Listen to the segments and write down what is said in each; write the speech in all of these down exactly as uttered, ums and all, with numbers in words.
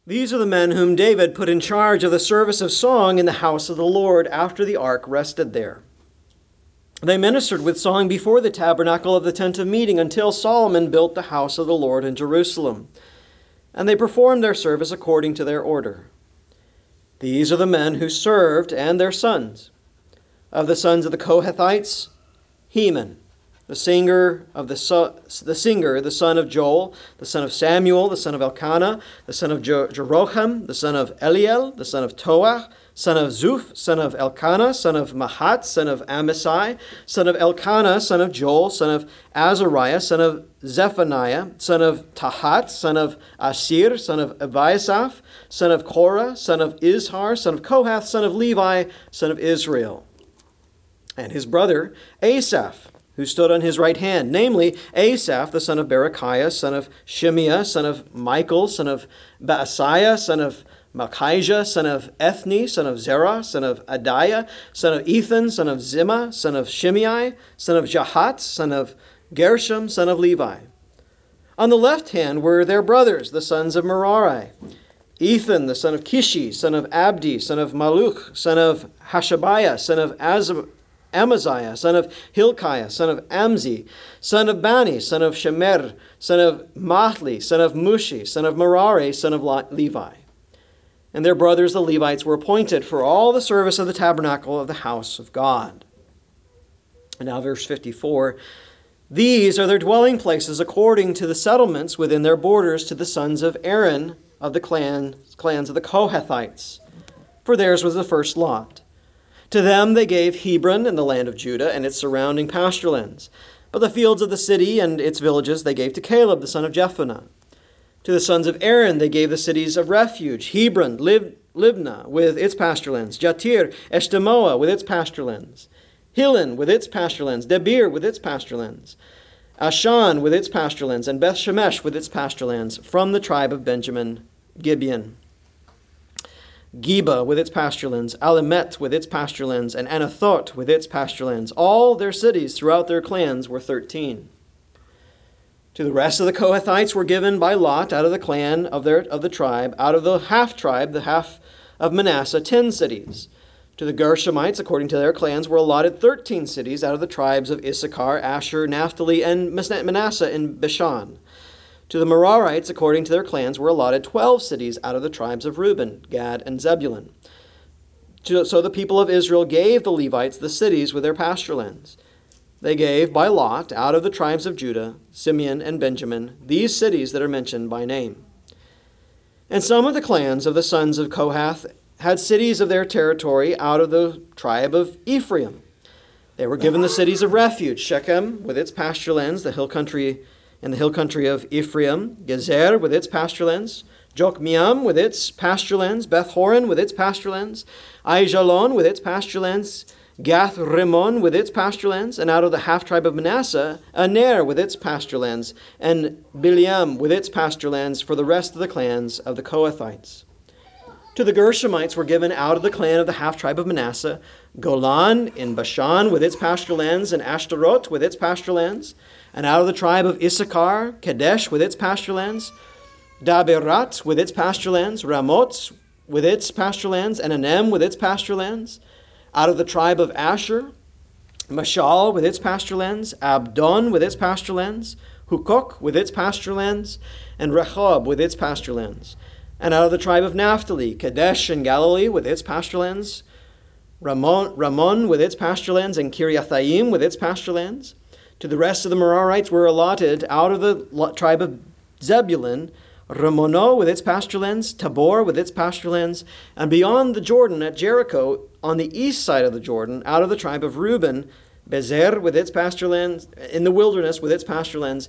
These are the men whom David put in charge of the service of song in the house of the Lord after the ark rested there. They ministered with song before the tabernacle of the tent of meeting until Solomon built the house of the Lord in Jerusalem. And they performed their service according to their order. These are the men who served and their sons. Of the sons of the Kohathites, Heman, the singer of the, so, the singer, the son of Joel, the son of Samuel, the son of Elkanah, the son of Jer- Jeroham, the son of Eliel, the son of Toah, son of Zuph, son of Elkanah, son of Mahat, son of Amasai, son of Elkanah, son of Joel, son of Azariah, son of Zephaniah, son of Tahat, son of Asir, son of Abiasaph, son of Korah, son of Izhar, son of Kohath, son of Levi, son of Israel. And his brother Asaph, who stood on his right hand, namely Asaph, the son of Berechiah, son of Shimeah, son of Michael, son of Baasiah, son of Malchijah, son of Ethni, son of Zerah, son of Adiah, son of Ethan, son of Zimmah, son of Shimei, son of Jahat, son of Gershom, son of Levi. On the left hand were their brothers, the sons of Merari, Ethan, the son of Kishi, son of Abdi, son of Maluch, son of Hashabiah, son of Azab, Amaziah, son of Hilkiah, son of Amzi, son of Bani, son of Shemer, son of Mahli, son of Mushi, son of Merari, son of Levi. And their brothers, the Levites, were appointed for all the service of the tabernacle of the house of God. And now verse fifty-four. These are their dwelling places according to the settlements within their borders to the sons of Aaron of the clan, clans of the Kohathites. For theirs was the first lot. To them they gave Hebron and the land of Judah and its surrounding pasturelands. But the fields of the city and its villages they gave to Caleb, the son of Jephunneh. To the sons of Aaron they gave the cities of refuge, Hebron, Lib- Libnah with its pasturelands, Jatir, Eshtemoa with its pasturelands, Hilen with its pasturelands, Debir with its pasturelands, Ashan with its pasturelands, and Beth Shemesh with its pasturelands, from the tribe of Benjamin, Gibeon. Geba with its pasturelands, Alamet with its pasturelands, and Anathoth with its pasturelands. All their cities throughout their clans were thirteen. To the rest of the Kohathites were given by lot out of the clan of their of the tribe, out of the half tribe, the half of Manasseh, ten cities. To the Gershomites, according to their clans, were allotted thirteen cities out of the tribes of Issachar, Asher, Naphtali, and Manasseh in Bashan. To the Merarites, according to their clans, were allotted twelve cities out of the tribes of Reuben, Gad, and Zebulun. So the people of Israel gave the Levites the cities with their pasturelands. They gave by lot out of the tribes of Judah, Simeon, and Benjamin these cities that are mentioned by name. And some of the clans of the sons of Kohath had cities of their territory out of the tribe of Ephraim. They were given the cities of refuge, Shechem with its pasturelands, the hill country in the hill country of Ephraim, Gezer with its pasturelands, Jokmeam with its pasturelands, Beth-horon with its pasturelands, Aijalon with its pasturelands, Gath-rimmon with its pasturelands, and out of the half-tribe of Manasseh, Aner with its pasturelands, and Bileam with its pasturelands for the rest of the clans of the Kohathites. To the Gershomites were given out of the clan of the half-tribe of Manasseh, Golan in Bashan with its pasturelands, and Ashtaroth with its pasturelands, and out of the tribe of Issachar, Kadesh with its pasturelands, Daberat with its pasturelands, Ramoth with its pasturelands, and Anem with its pasturelands. Out of the tribe of Asher, Mashal with its pasturelands, Abdon with its pasturelands, Hukok with its pasturelands, and Rehob with its pasturelands. And out of the tribe of Naphtali, Kadesh in Galilee with its pasturelands, Ramon, Ramon with its pasturelands, and Kiriathaim with its pasturelands. To the rest of the Merarites were allotted out of the tribe of Zebulun, Ramono with its pasturelands, Tabor with its pasturelands, and beyond the Jordan at Jericho, on the east side of the Jordan, out of the tribe of Reuben, Bezer with its pasturelands, in the wilderness with its pasturelands,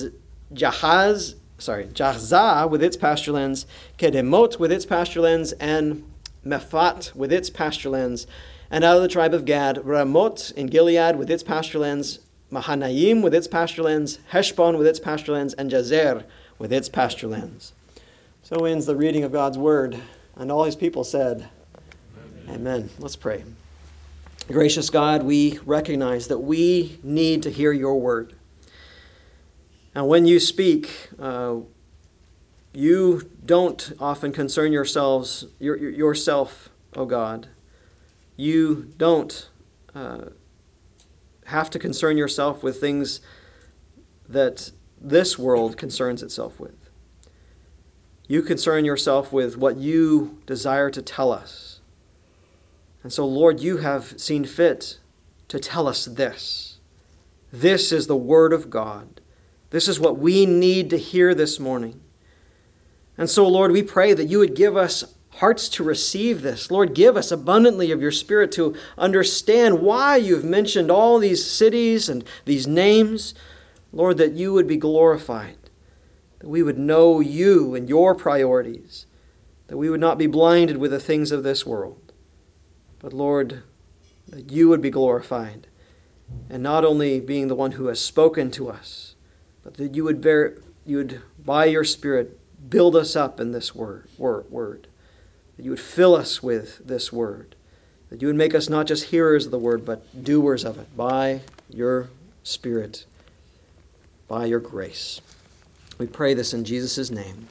Jahaz, sorry, Jahzah with its pasturelands, Kedemot with its pasturelands, and Mephat with its pasturelands, and out of the tribe of Gad, Ramoth in Gilead with its pasturelands, Mahanaim with its pasturelands, Heshbon with its pasturelands, and Jazer with its pasturelands. So ends the reading of God's word, and all his people said, Amen. Amen. Let's pray. Gracious God, we recognize that we need to hear your word. And when you speak, uh, you don't often concern yourselves, your, your, yourself, O God. You don't uh, have to concern yourself with things that this world concerns itself with. You concern yourself with what you desire to tell us. And so, Lord, you have seen fit to tell us this. This is the Word of God. This is what we need to hear this morning. And so, Lord, we pray that you would give us hearts to receive this. Lord, give us abundantly of your Spirit to understand why you've mentioned all these cities and these names. Lord, that you would be glorified, that we would know you and your priorities, that we would not be blinded with the things of this world. But, Lord, that you would be glorified, and not only being the one who has spoken to us, but that you would, bear, you would by your Spirit, build us up in this word, word, word, that you would fill us with this word, that you would make us not just hearers of the word, but doers of it by your Spirit, by your grace. We pray this in Jesus' name.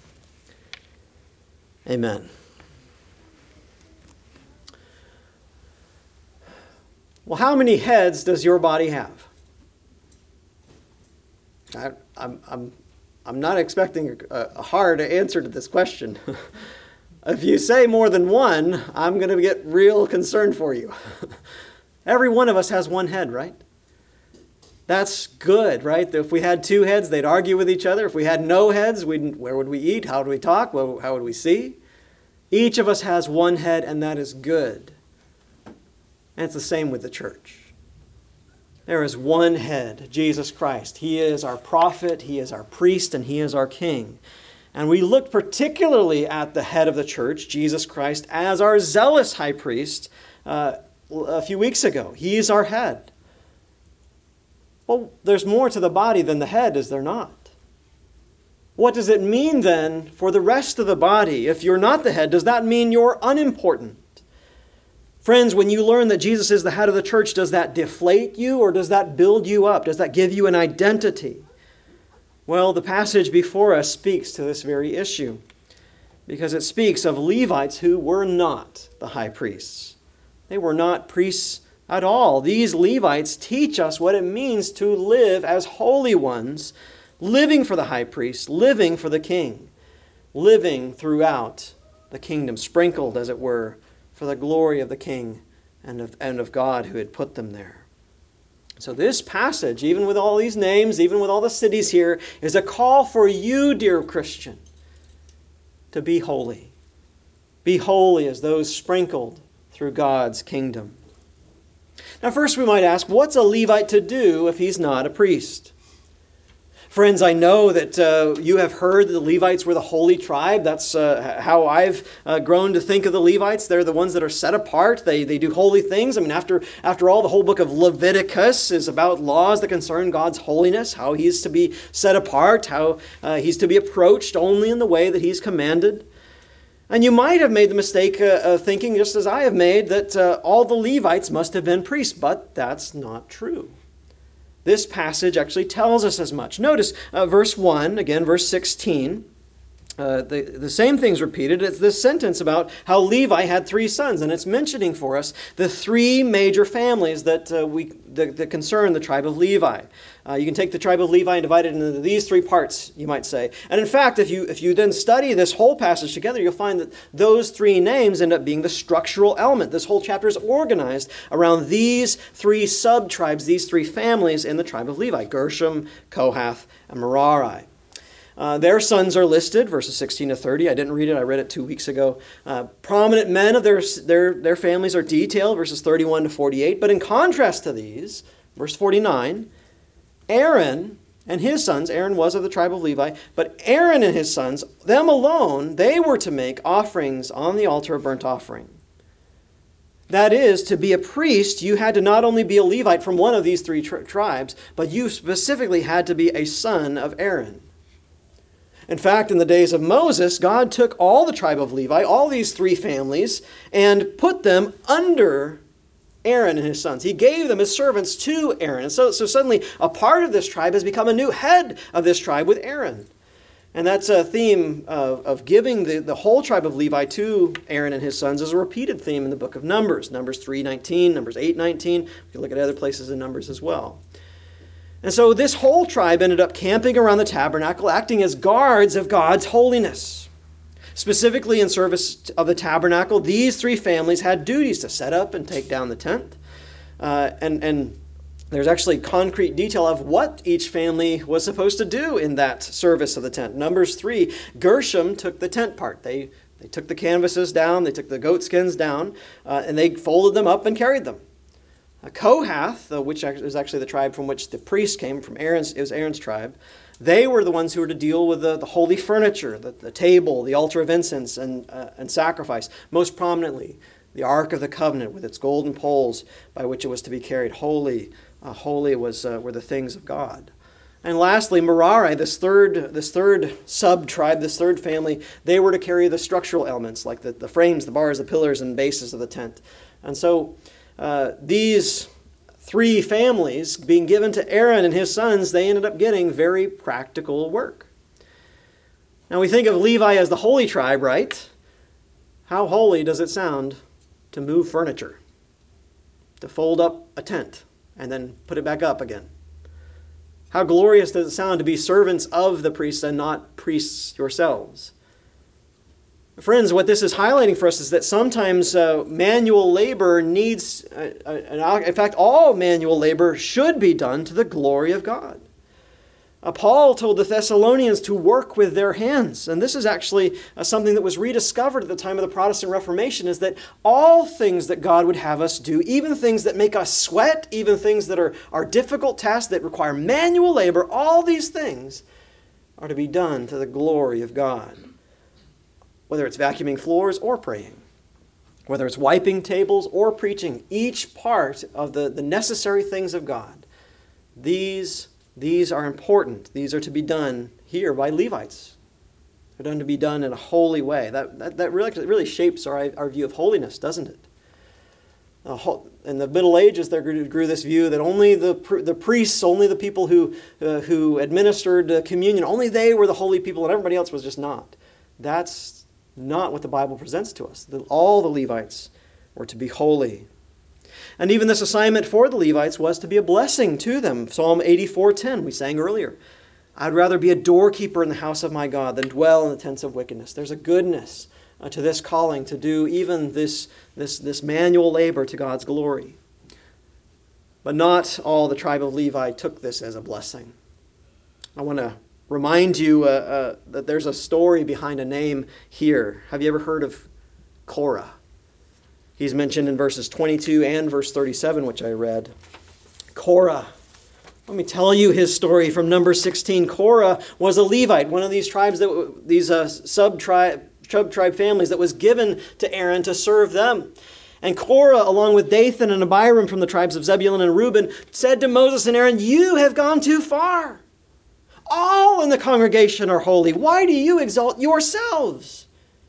Amen. Well, how many heads does your body have? I, I'm, I'm, I'm not expecting a, a hard answer to this question. If you say more than one, I'm going to get real concerned for you. Every one of us has one head, right? That's good, right? If we had two heads, they'd argue with each other. If we had no heads, we'd, where would we eat? How would we talk? How would we see? Each of us has one head, and that is good. And it's the same with the church. There is one head, Jesus Christ. He is our prophet, he is our priest, and he is our king. And we looked particularly at the head of the church, Jesus Christ, as our zealous high priest uh, a few weeks ago. He is our head. Well, there's more to the body than the head, is there not? What does it mean then for the rest of the body? If you're not the head, does that mean you're unimportant? Friends, when you learn that Jesus is the head of the church, does that deflate you or does that build you up? Does that give you an identity? Well, the passage before us speaks to this very issue because it speaks of Levites who were not the high priests. They were not priests at all. These Levites teach us what it means to live as holy ones, living for the high priest, living for the king, living throughout the kingdom, sprinkled, as it were, for the glory of the King and of, and of God who had put them there. So this passage, even with all these names, even with all the cities here, is a call for you, dear Christian, to be holy. Be holy as those sprinkled through God's kingdom. Now first we might ask, what's a Levite to do if he's not a priest? Friends, I know that uh, you have heard that the Levites were the holy tribe. That's uh, how I've uh, grown to think of the Levites. They're the ones that are set apart. They, they do holy things. I mean, after, after all, the whole book of Leviticus is about laws that concern God's holiness, how he's to be set apart, how uh, he's to be approached only in the way that he's commanded. And you might have made the mistake uh, of thinking, just as I have made, that uh, all the Levites must have been priests, but that's not true. This passage actually tells us as much. Notice uh, verse one, again, verse sixteen. Uh, the, the same thing's repeated. It's this sentence about how Levi had three sons, and it's mentioning for us the three major families that uh, we that, that concern the tribe of Levi. Uh, you can take the tribe of Levi and divide it into these three parts, you might say. And in fact, if you if you then study this whole passage together, you'll find that those three names end up being the structural element. This whole chapter is organized around these three sub-tribes, these three families in the tribe of Levi: Gershom, Kohath, and Merari. Uh, their sons are listed, verses sixteen to thirty. I didn't read it. I read it two weeks ago. Uh, prominent men of their, their, their families are detailed, verses thirty-one to forty-eight. But in contrast to these, verse forty-nine, Aaron and his sons, Aaron was of the tribe of Levi, but Aaron and his sons, them alone, they were to make offerings on the altar of burnt offering. That is, to be a priest, you had to not only be a Levite from one of these three tri- tribes, but you specifically had to be a son of Aaron. In fact, in the days of Moses, God took all the tribe of Levi, all these three families, and put them under Aaron and his sons. He gave them as servants to Aaron. And so, so suddenly a part of this tribe has become a new head of this tribe with Aaron. And that's a theme of, of giving the, the whole tribe of Levi to Aaron and his sons is a repeated theme in the book of Numbers. Numbers three nineteen, Numbers eight nineteen. We can look at other places in Numbers as well. And so this whole tribe ended up camping around the tabernacle, acting as guards of God's holiness. Specifically in service of the tabernacle, these three families had duties to set up and take down the tent. Uh, and, and there's actually concrete detail of what each family was supposed to do in that service of the tent. Numbers three, Gershom took the tent part. They, they took the canvases down, they took the goat skins down, uh, and they folded them up and carried them. Uh, Kohath, uh, which is actually the tribe from which the priest came, from Aaron's, it was Aaron's tribe, they were the ones who were to deal with the, the holy furniture, the, the table, the altar of incense, and, uh, and sacrifice. Most prominently, the Ark of the Covenant with its golden poles by which it was to be carried. Holy, uh, holy was uh, were the things of God. And lastly, Merari, this third this third sub-tribe, this third family, they were to carry the structural elements like the, the frames, the bars, the pillars, and bases of the tent. And so uh, these three families being given to Aaron and his sons, they ended up getting very practical work. Now we think of Levi as the holy tribe, right? How holy does it sound to move furniture, to fold up a tent, and then put it back up again? How glorious does it sound to be servants of the priests and not priests yourselves? Friends, what this is highlighting for us is that sometimes uh, manual labor needs, uh, uh, in fact, all manual labor should be done to the glory of God. Uh, Paul told the Thessalonians to work with their hands. And this is actually uh, something that was rediscovered at the time of the Protestant Reformation, is that all things that God would have us do, even things that make us sweat, even things that are, are difficult tasks that require manual labor, all these things are to be done to the glory of God. Whether it's vacuuming floors or praying, whether it's wiping tables or preaching, each part of the, the necessary things of God, these These are important. These are to be done here by Levites. They're done to be done in a holy way. That, that, that really, really shapes our, our view of holiness, doesn't it? In the Middle Ages, there grew this view that only the, the priests, only the people who, uh, who administered communion, only they were the holy people and everybody else was just not. That's not what the Bible presents to us. All the Levites were to be holy. And even this assignment for the Levites was to be a blessing to them. Psalm eighty-four ten, we sang earlier. I'd rather be a doorkeeper in the house of my God than dwell in the tents of wickedness. There's a goodness uh, to this calling to do even this, this, this manual labor to God's glory. But not all the tribe of Levi took this as a blessing. I want to remind you uh, uh, that there's a story behind a name here. Have you ever heard of Korah? He's mentioned in verses twenty-two and verse thirty-seven, which I read. Korah. Let me tell you his story from Numbers sixteen. Korah was a Levite, one of these tribes, that these uh, sub-tribe, sub-tribe families that was given to Aaron to serve them. And Korah, along with Dathan and Abiram from the tribes of Zebulun and Reuben, said to Moses and Aaron, "You have gone too far. All in the congregation are holy. Why do you exalt yourselves?"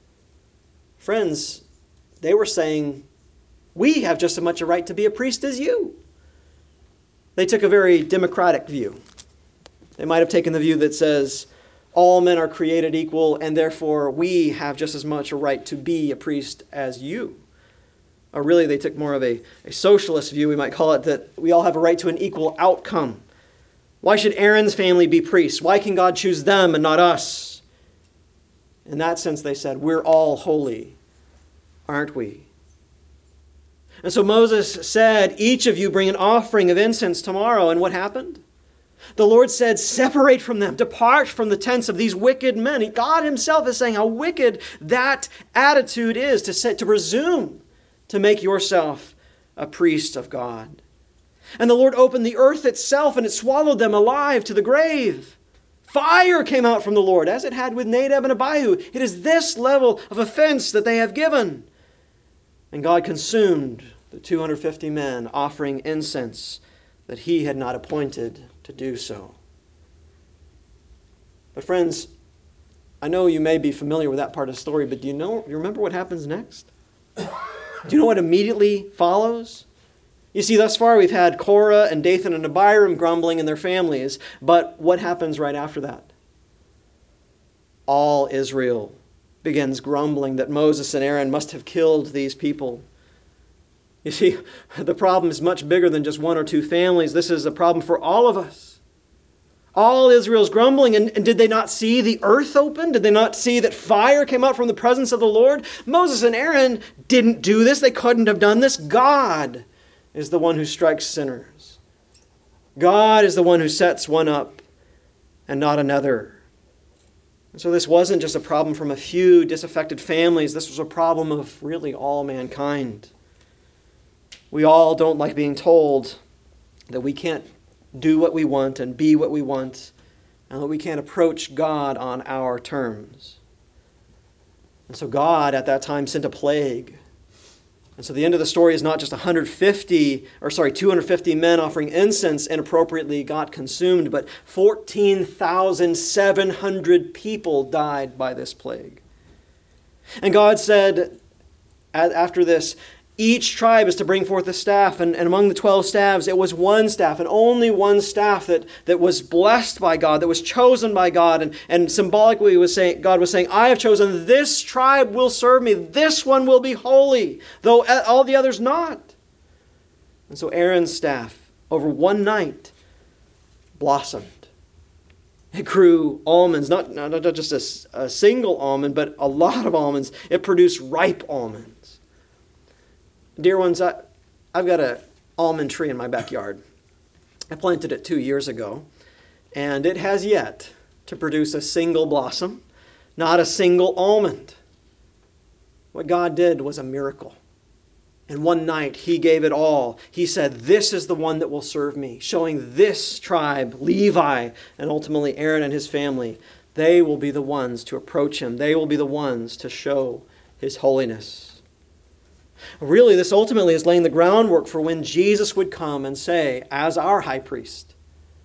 Friends, they were saying, we have just as much a right to be a priest as you. They took a very democratic view. They might have taken the view that says, all men are created equal, and therefore we have just as much a right to be a priest as you. Or really, they took more of a, a socialist view, we might call it, that we all have a right to an equal outcome. Why should Aaron's family be priests? Why can God choose them and not us? In that sense, they said, we're all holy, aren't we? And so Moses said, each of you bring an offering of incense tomorrow. And what happened? The Lord said, separate from them, depart from the tents of these wicked men. God himself is saying how wicked that attitude is, to, say, to presume to make yourself a priest of God. And the Lord opened the earth itself, and it swallowed them alive to the grave. Fire came out from the Lord, as it had with Nadab and Abihu. It is this level of offense that they have given. And God consumed the two hundred fifty men offering incense that he had not appointed to do so. But friends, I know you may be familiar with that part of the story, but do you know, you remember what happens next? Do you know what immediately follows? You see, thus far we've had Korah and Dathan and Abiram grumbling in their families, but what happens right after that? all Israel begins grumbling that Moses and Aaron must have killed these people. You see, the problem is much bigger than just one or two families. This is a problem for all of us. All Israel's grumbling, and, and did they not see the earth open? Did they not see that fire came out from the presence of the Lord? Moses and Aaron didn't do this. They couldn't have done this. God is the one who strikes sinners. God is the one who sets one up and not another. And so this wasn't just a problem from a few disaffected families. This was a problem of really all mankind. We all don't like being told that we can't do what we want and be what we want, and that we can't approach God on our terms. And so God at that time sent a plague. And so the end of the story is not just one hundred fifty, or sorry, two hundred fifty men offering incense inappropriately got consumed, but fourteen thousand seven hundred people died by this plague. And God said after this, each tribe is to bring forth a staff, and, and among the twelve staffs, it was one staff, and only one staff that, that was blessed by God, that was chosen by God, and, and symbolically was saying, God was saying, I have chosen this tribe will serve me, this one will be holy, though all the others not. And so Aaron's staff, over one night, blossomed. It grew almonds, not, not, not just a, a single almond, but a lot of almonds. It produced ripe almonds. Dear ones, I, I've got an almond tree in my backyard. I planted it two years ago, and it has yet to produce a single blossom, not a single almond. What God did was a miracle. And one night, He gave it all. He said, this is the one that will serve me, showing this tribe, Levi, and ultimately Aaron and his family, they will be the ones to approach Him. They will be the ones to show His holiness. Really, this ultimately is laying the groundwork for when Jesus would come and say, as our high priest,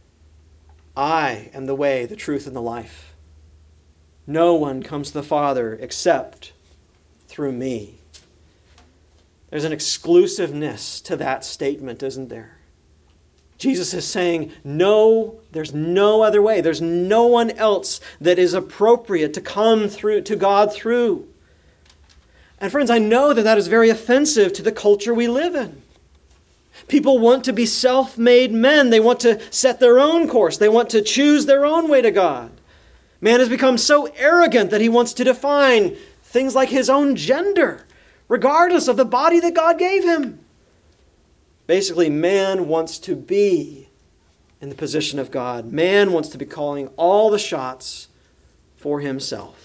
I am the way, the truth, and the life. No one comes to the Father except through me. There's an exclusiveness to that statement, isn't there? Jesus is saying, no, there's no other way. There's no one else that is appropriate to come through to God through. And friends, I know that that is very offensive to the culture we live in. People want to be self-made men. They want to set their own course. They want to choose their own way to God. Man has become so arrogant that he wants to define things like his own gender, regardless of the body that God gave him. Basically, man wants to be in the position of God. Man wants to be calling all the shots for himself.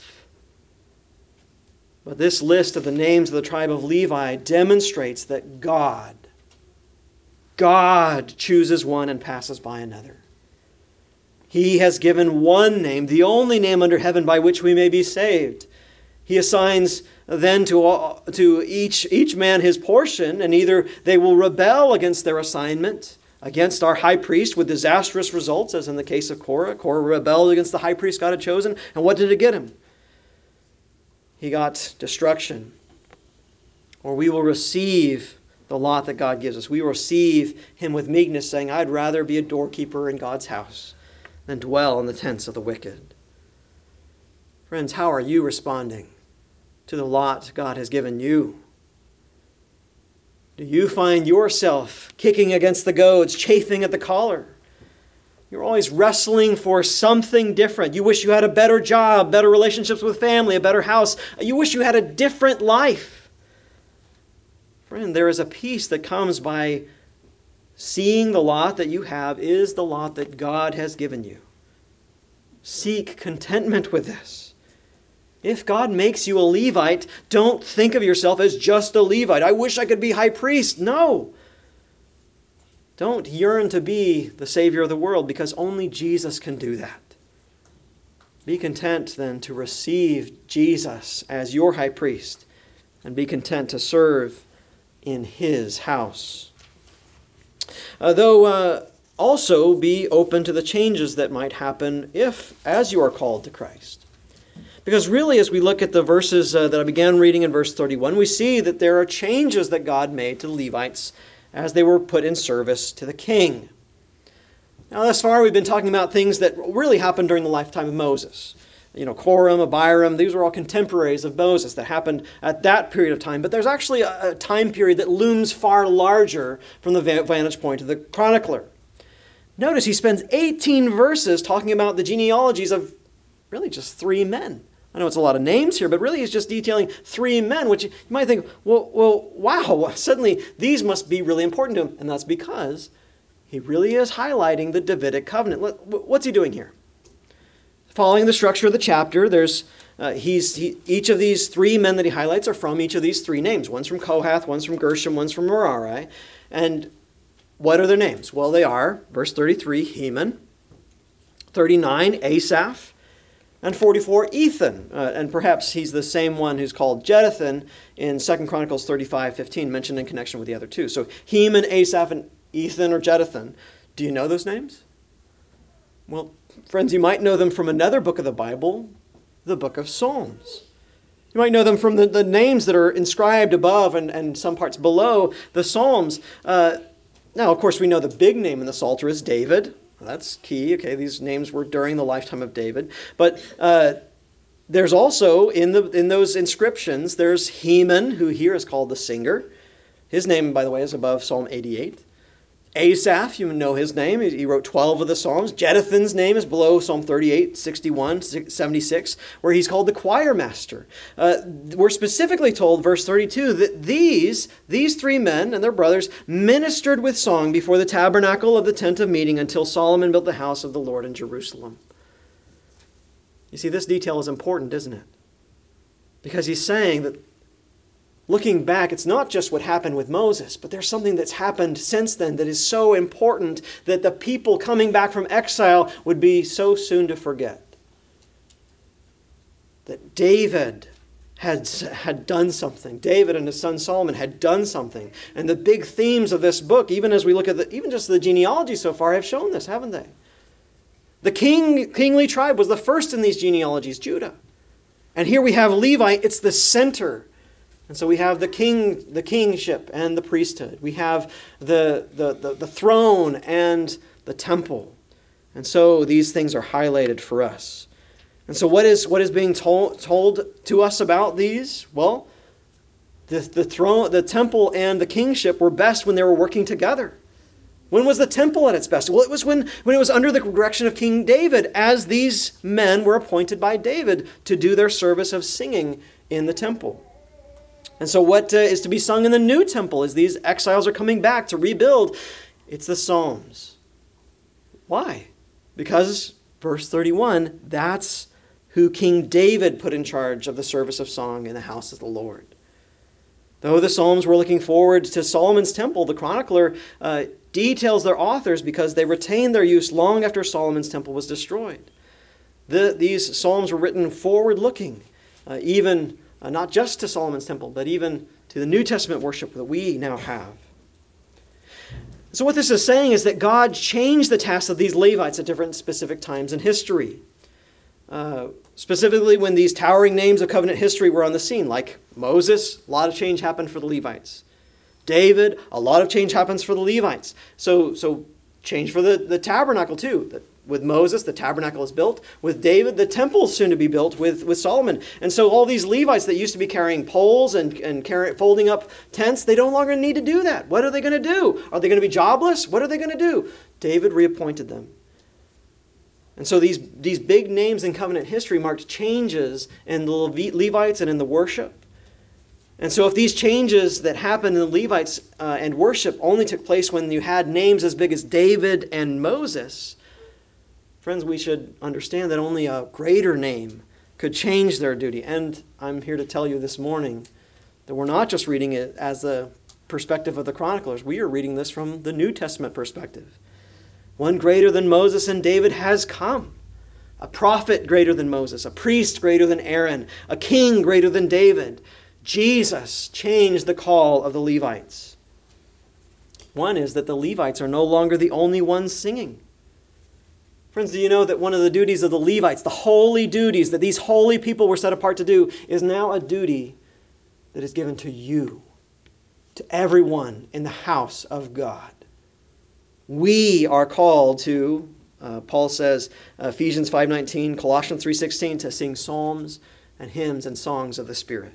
But this list of the names of the tribe of Levi demonstrates that God, God chooses one and passes by another. He has given one name, the only name under heaven by which we may be saved. He assigns then to, all, to each, each man his portion, and either they will rebel against their assignment, against our high priest with disastrous results, as in the case of Korah. Korah rebelled against the high priest God had chosen, and what did it get him? He got destruction. Or we will receive the lot that God gives us. We will receive Him with meekness, saying, I'd rather be a doorkeeper in God's house than dwell in the tents of the wicked. Friends, how are you responding to the lot God has given you? Do you find yourself kicking against the goads, chafing at the collar? You're always wrestling for something different. You wish you had a better job, better relationships with family, a better house. You wish you had a different life. Friend, there is a peace that comes by seeing the lot that you have is the lot that God has given you. Seek contentment with this. If God makes you a Levite, don't think of yourself as just a Levite. I wish I could be high priest. No. Don't yearn to be the Savior of the world, because only Jesus can do that. Be content then to receive Jesus as your high priest, and be content to serve in His house. Uh, though uh, also be open to the changes that might happen if, as you are called to Christ. Because really, as we look at the verses uh, that I began reading in verse thirty-one, we see that there are changes that God made to the Levites as they were put in service to the king. Now, thus far, we've been talking about things that really happened during the lifetime of Moses. you know, Korah, Abiram, these were all contemporaries of Moses that happened at that period of time. But there's actually a, a time period that looms far larger from the vantage point of the chronicler. Notice he spends eighteen verses talking about the genealogies of really just three men. I know it's a lot of names here, but really he's just detailing three men, which you might think, well, well, wow, suddenly these must be really important to him. And that's because he really is highlighting the Davidic covenant. What's he doing here? Following the structure of the chapter, there's uh, he's he, each of these three men that he highlights are from each of these three names. One's from Kohath, one's from Gershom, one's from Merari. And what are their names? Well, they are, verse thirty-three, Heman, thirty-nine, Asaph, and forty-four, Ethan. Uh, and perhaps he's the same one who's called Jeduthun in Second Chronicles thirty-five fifteen, mentioned in connection with the other two. So Heman, Asaph, and Ethan or Jeduthun. Do you know those names? Well, friends, you might know them from another book of the Bible, the book of Psalms. You might know them from the, the names that are inscribed above and, and some parts below the Psalms. Uh, now, of course, we know the big name in the Psalter is David. Well, that's key. Okay, these names were during the lifetime of David. But uh, there's also, in the in those inscriptions, there's Heman, who here is called the singer. His name, by the way, is above Psalm eighty-eight. Asaph, you know his name. He wrote twelve of the Psalms. Jeduthun's name is below Psalm thirty-eight, sixty-one, seventy-six, where he's called the choir master. Uh, we're specifically told, verse thirty-two, that these, these three men and their brothers ministered with song before the tabernacle of the tent of meeting until Solomon built the house of the Lord in Jerusalem. You see, this detail is important, isn't it? Because he's saying that looking back, it's not just what happened with Moses, but there's something that's happened since then that is so important that the people coming back from exile would be so soon to forget. That David had, had done something. David and his son Solomon had done something. And the big themes of this book, even as we look at the, even just the genealogy so far, have shown this, haven't they? The king, kingly tribe was the first in these genealogies, Judah. And here we have Levi, it's the center. And so we have the king, the kingship and the priesthood. We have the, the, the, the throne and the temple. And so these things are highlighted for us. And so what is what is being told, told to us about these? Well, the, the throne, the temple and the kingship were best when they were working together. When was the temple at its best? Well, it was when, when it was under the direction of King David, as these men were appointed by David to do their service of singing in the temple. And so what uh, is to be sung in the new temple as these exiles are coming back to rebuild? It's the Psalms. Why? Because, verse thirty-one, that's who King David put in charge of the service of song in the house of the Lord. Though the Psalms were looking forward to Solomon's temple, the chronicler uh, details their authors because they retained their use long after Solomon's temple was destroyed. The, these Psalms were written forward-looking, uh, even Uh, not just to Solomon's temple, but even to the New Testament worship that we now have. So what this is saying is that God changed the tasks of these Levites at different specific times in history. Uh, specifically when these towering names of covenant history were on the scene, like Moses, a lot of change happened for the Levites. David, a lot of change happens for the Levites. So, so change for the, the tabernacle too. The, With Moses, the tabernacle is built. With David, the temple is soon to be built with, with Solomon. And so all these Levites that used to be carrying poles and, and carry, folding up tents, they no longer need to do that. What are they going to do? Are they going to be jobless? What are they going to do? David reappointed them. And so these, these big names in covenant history marked changes in the Levites and in the worship. And so if these changes that happened in the Levites uh, and worship only took place when you had names as big as David and Moses, friends, we should understand that only a greater name could change their duty. And I'm here to tell you this morning that we're not just reading it as the perspective of the chroniclers. We are reading this from the New Testament perspective. One greater than Moses and David has come. A prophet greater than Moses, a priest greater than Aaron, a king greater than David. Jesus changed the call of the Levites. One is that the Levites are no longer the only ones singing. Friends, do you know that one of the duties of the Levites, the holy duties that these holy people were set apart to do, is now a duty that is given to you, to everyone in the house of God. We are called to Uh, Paul says, uh, Ephesians five nineteen, Colossians three sixteen, to sing psalms and hymns and songs of the Spirit.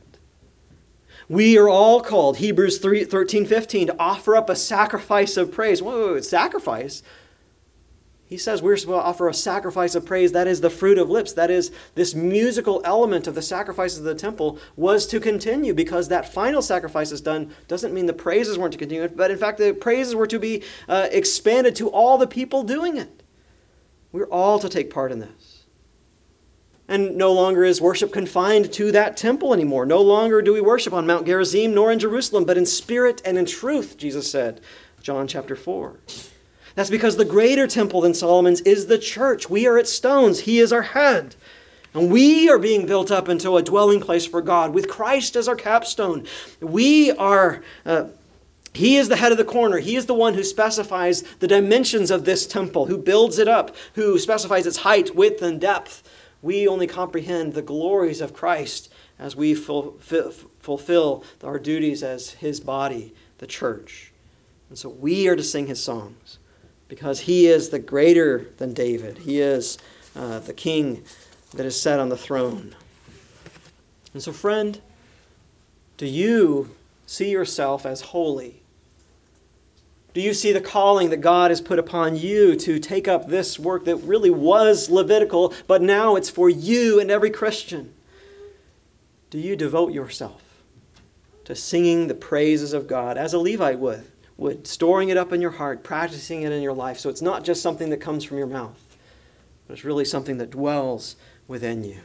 We are all called, Hebrews three thirteen fifteen, to offer up a sacrifice of praise. Whoa, whoa, whoa, sacrifice? He says we're supposed to offer a sacrifice of praise. That is the fruit of lips. That is, this musical element of the sacrifices of the temple was to continue, because that final sacrifice is done doesn't mean the praises weren't to continue, but in fact the praises were to be uh, expanded to all the people doing it. We're all to take part in this. And no longer is worship confined to that temple anymore. No longer do we worship on Mount Gerizim nor in Jerusalem, but in spirit and in truth, Jesus said, John chapter four. That's because the greater temple than Solomon's is the church. We are its stones. He is our head. And we are being built up into a dwelling place for God with Christ as our capstone. We are, uh, He is the head of the corner. He is the one who specifies the dimensions of this temple, who builds it up, who specifies its height, width, and depth. We only comprehend the glories of Christ as we fulfill, fulfill our duties as His body, the church. And so we are to sing His songs, because He is the greater than David. He is uh, the king that is set on the throne. And so, friend, do you see yourself as holy? Do you see the calling that God has put upon you to take up this work that really was Levitical, but now it's for you and every Christian? Do you devote yourself to singing the praises of God as a Levite would? Would, storing it up in your heart, practicing it in your life, so it's not just something that comes from your mouth, but it's really something that dwells within you.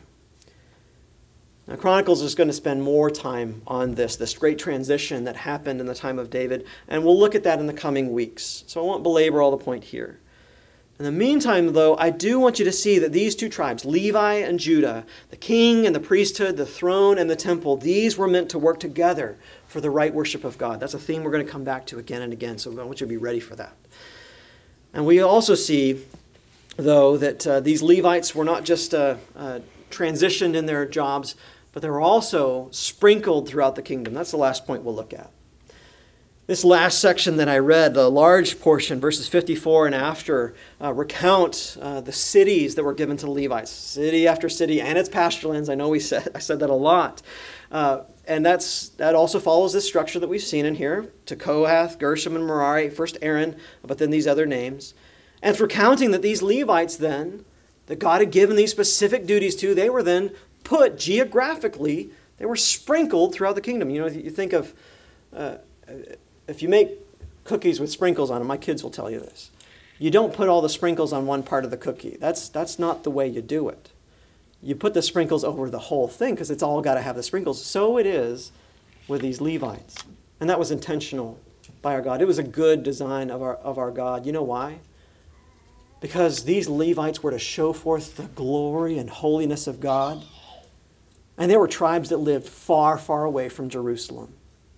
Now, Chronicles is going to spend more time on this, this great transition that happened in the time of David, and we'll look at that in the coming weeks. So I won't belabor all the point here. In the meantime, though, I do want you to see that these two tribes, Levi and Judah, the king and the priesthood, the throne and the temple, these were meant to work together for the right worship of God. That's a theme we're going to come back to again and again, so I want you to be ready for that. And we also see, though, that uh, these Levites were not just uh, uh, transitioned in their jobs, but they were also sprinkled throughout the kingdom. That's the last point we'll look at. This last section that I read, the large portion, verses fifty-four and after, uh, recount uh, the cities that were given to the Levites, city after city, and its pasture lands. I know we said I said that a lot, uh, and that's that also follows this structure that we've seen in here: to Kohath, Gershom, and Merari. First Aaron, but then these other names, and it's recounting that these Levites then, that God had given these specific duties to, they were then put geographically. They were sprinkled throughout the kingdom. You know, you think of. Uh, If you make cookies with sprinkles on them, my kids will tell you this. You don't put all the sprinkles on one part of the cookie. That's that's not the way you do it. You put the sprinkles over the whole thing because it's all got to have the sprinkles. So it is with these Levites. And that was intentional by our God. It was a good design of our of our God. You know why? Because these Levites were to show forth the glory and holiness of God. And there were tribes that lived far, far away from Jerusalem.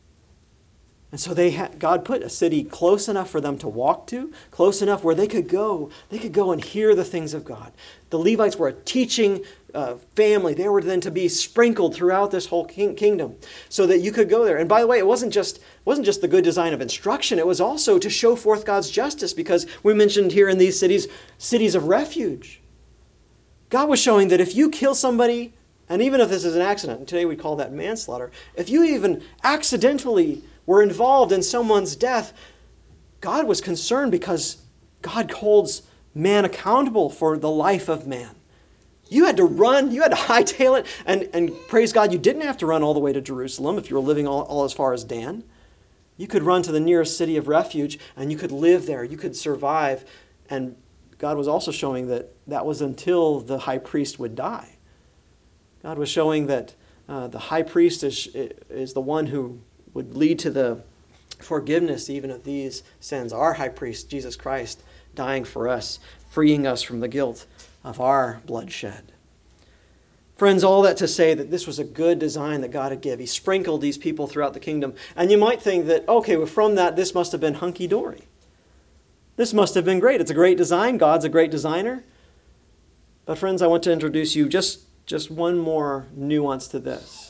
And so they had, God put a city close enough for them to walk to, close enough where they could go. They could go and hear the things of God. The Levites were a teaching uh, family. They were then to be sprinkled throughout this whole king- kingdom so that you could go there. And by the way, it wasn't just wasn't just the good design of instruction. It was also to show forth God's justice, because we mentioned here in these cities, cities of refuge. God was showing that if you kill somebody, and even if this is an accident, and today we call that manslaughter, if you even accidentally were involved in someone's death, God was concerned, because God holds man accountable for the life of man. You had to run, you had to hightail it, and, and praise God, you didn't have to run all the way to Jerusalem if you were living all, all as far as Dan. You could run to the nearest city of refuge, and you could live there, you could survive. And God was also showing that that was until the high priest would die. God was showing that uh, the high priest is, is the one who would lead to the forgiveness even of these sins. Our high priest, Jesus Christ, dying for us, freeing us from the guilt of our bloodshed. Friends, all that to say that this was a good design that God had given. He sprinkled these people throughout the kingdom. And you might think that, okay, well, from that, this must have been hunky-dory. This must have been great. It's a great design. God's a great designer. But friends, I want to introduce you just, just one more nuance to this.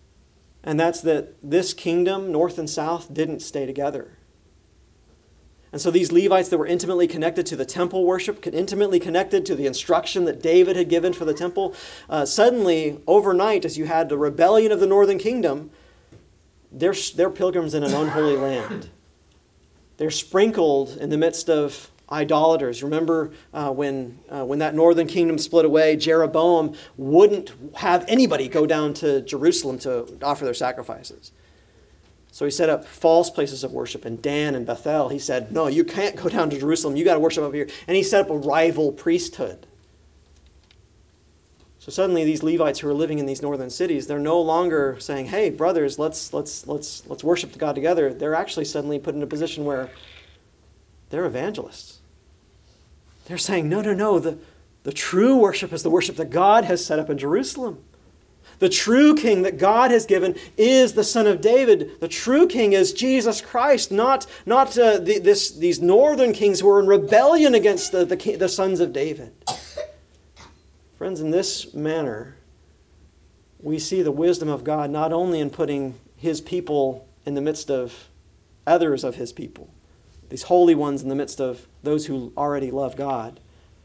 And that's that this kingdom, north and south, didn't stay together. And so these Levites that were intimately connected to the temple worship, intimately connected to the instruction that David had given for the temple, uh, suddenly, overnight, as you had the rebellion of the northern kingdom, they're, they're pilgrims in an unholy land. They're sprinkled in the midst of idolaters. Remember uh, when, uh, when that northern kingdom split away, Jeroboam wouldn't have anybody go down to Jerusalem to offer their sacrifices. So he set up false places of worship in Dan and Bethel. He said, no, you can't go down to Jerusalem. You got to worship over here. And he set up a rival priesthood. So suddenly these Levites who are living in these northern cities, they're no longer saying, hey, brothers, let's let's let's let's worship God together. They're actually suddenly put in a position where they're evangelists. They're saying, no, no, no, the, the true worship is the worship that God has set up in Jerusalem. The true king that God has given is the Son of David. The true king is Jesus Christ, not, not uh, the, this, these northern kings who are in rebellion against the, the, the sons of David. Friends, in this manner, we see the wisdom of God not only in putting his people in the midst of others of his people, these holy ones in the midst of those who already love God,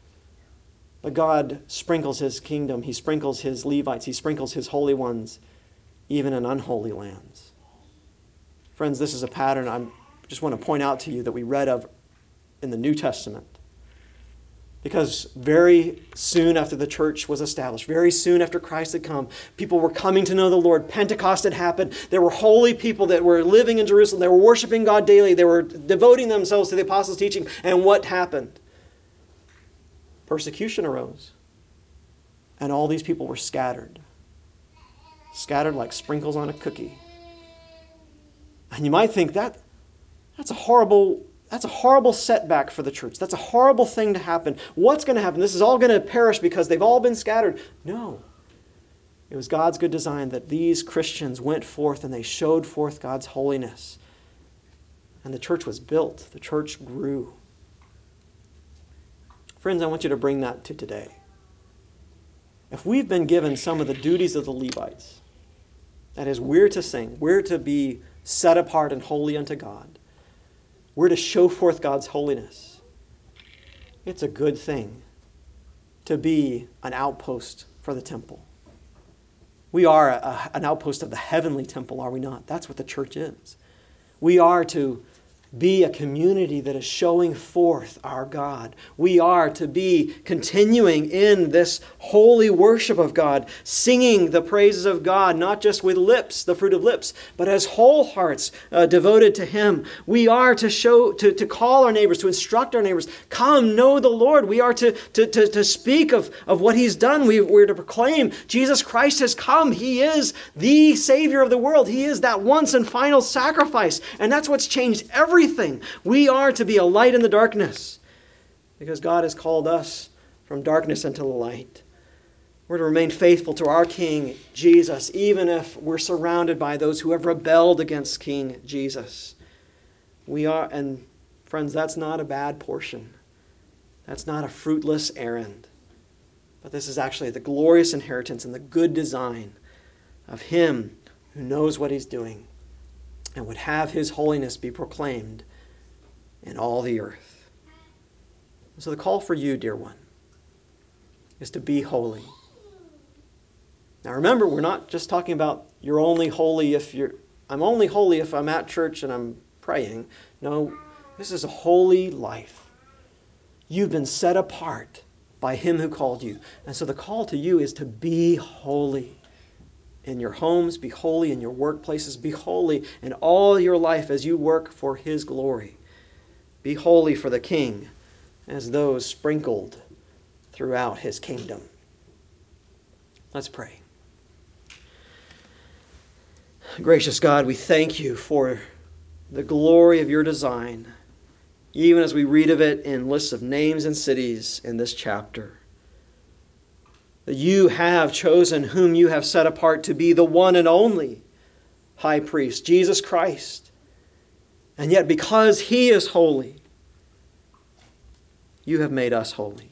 but God sprinkles his kingdom. He sprinkles his Levites. He sprinkles his holy ones, even in unholy lands. Friends, this is a pattern I just want to point out to you that we read of in the New Testament. Because very soon after the church was established, very soon after Christ had come, people were coming to know the Lord. Pentecost had happened. There were holy people that were living in Jerusalem. They were worshiping God daily. They were devoting themselves to the apostles' teaching. And what happened? Persecution arose. And all these people were scattered. Scattered like sprinkles on a cookie. And you might think that that's a horrible that's a horrible setback for the church. That's a horrible thing to happen. What's going to happen? This is all going to perish because they've all been scattered. No. It was God's good design that these Christians went forth and they showed forth God's holiness. And the church was built. The church grew. Friends, I want you to bring that to today. If we've been given some of the duties of the Levites, that is, we're to sing, we're to be set apart and holy unto God, we're to show forth God's holiness, it's a good thing to be an outpost for the temple. We are a, a, an outpost of the heavenly temple, are we not? That's what the church is. We are to be a community that is showing forth our God. We are to be continuing in this holy worship of God, singing the praises of God, not just with lips, the fruit of lips, but as whole hearts uh, devoted to Him. We are to show, to, to call our neighbors, to instruct our neighbors, come, know the Lord. We are to, to, to, to speak of, of what He's done. We, we're to proclaim Jesus Christ has come. He is the Savior of the world. He is that once and final sacrifice. And that's what's changed everything. Everything. We are to be a light in the darkness because God has called us from darkness into the light. We're to remain faithful to our King, Jesus, even if we're surrounded by those who have rebelled against King Jesus. We are, and friends, that's not a bad portion. That's not a fruitless errand. But this is actually the glorious inheritance and the good design of Him who knows what He's doing and would have His holiness be proclaimed in all the earth. So the call for you, dear one, is to be holy. Now remember, we're not just talking about you're only holy if you're, I'm only holy if I'm at church and I'm praying. No, this is a holy life. You've been set apart by Him who called you. And so the call to you is to be holy. In your homes, be holy. In your workplaces, be holy. In all your life as you work for His glory. Be holy for the King as those sprinkled throughout His kingdom. Let's pray. Gracious God, we thank You for the glory of Your design, even as we read of it in lists of names and cities in this chapter. That You have chosen whom You have set apart to be the one and only high priest, Jesus Christ. And yet because He is holy, You have made us holy.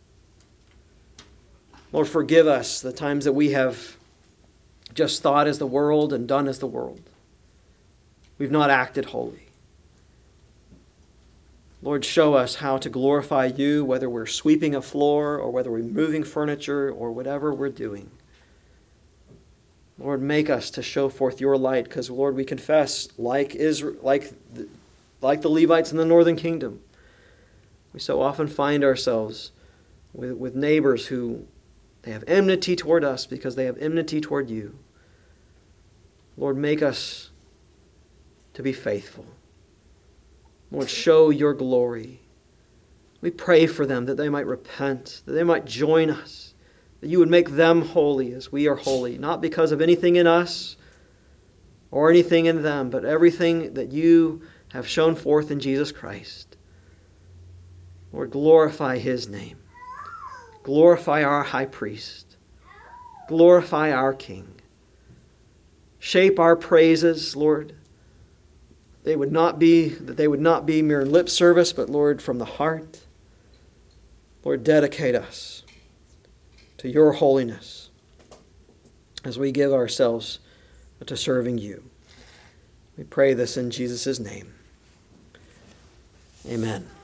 Lord, forgive us the times that we have just thought as the world and done as the world. We've not acted holy. Lord, show us how to glorify you, whether we're sweeping a floor or whether we're moving furniture or whatever we're doing. Lord, make us to show forth your light, because, Lord, we confess, like Israel, like the, like the Levites in the northern kingdom, we so often find ourselves with, with neighbors who they have enmity toward us because they have enmity toward you. Lord, make us to be faithful. Lord, show your glory. We pray for them that they might repent, that they might join us, that you would make them holy as we are holy, not because of anything in us or anything in them, but everything that you have shown forth in Jesus Christ. Lord, glorify his name. Glorify our high priest. Glorify our King. Shape our praises, Lord. They would not be, that they would not be mere lip service, but, Lord, from the heart. Lord, dedicate us to your holiness as we give ourselves to serving you. We pray this in Jesus' name. Amen.